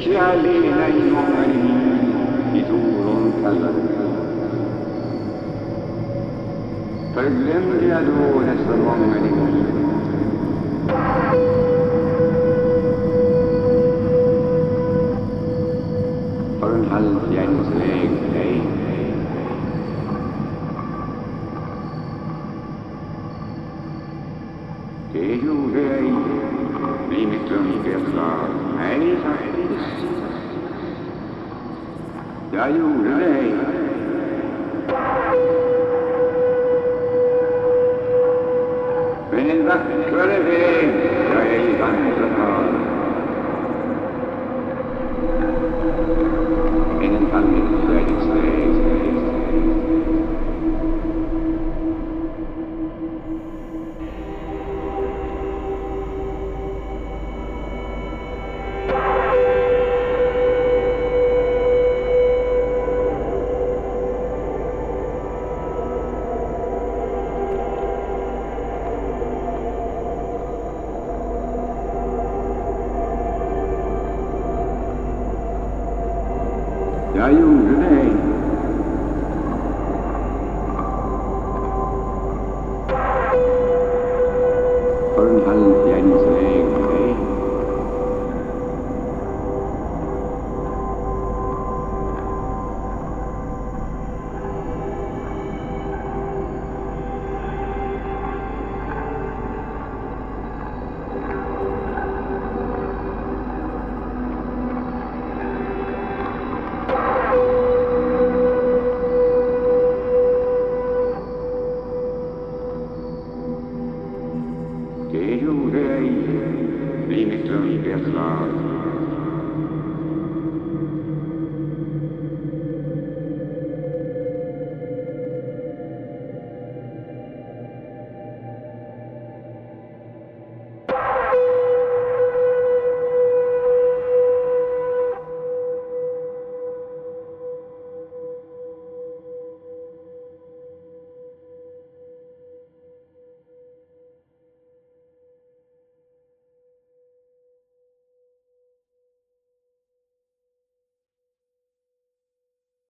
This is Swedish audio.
kärlena i många liv, ditt oron kallade. Förglömde jag då dessa många liv? För en halvfjärdesväg, nej. Det gjorde jag inte vid mitt lunkiga slag. Nej, faktiskt. Jag gjorde det ej. Men en vackrare väg jag ej vandrat har än en halvfjärdesväg. Jag gjorde det ej. För en halvfjärdesväg, nej. Det gjorde jag ej vid mitt lunkiga slag.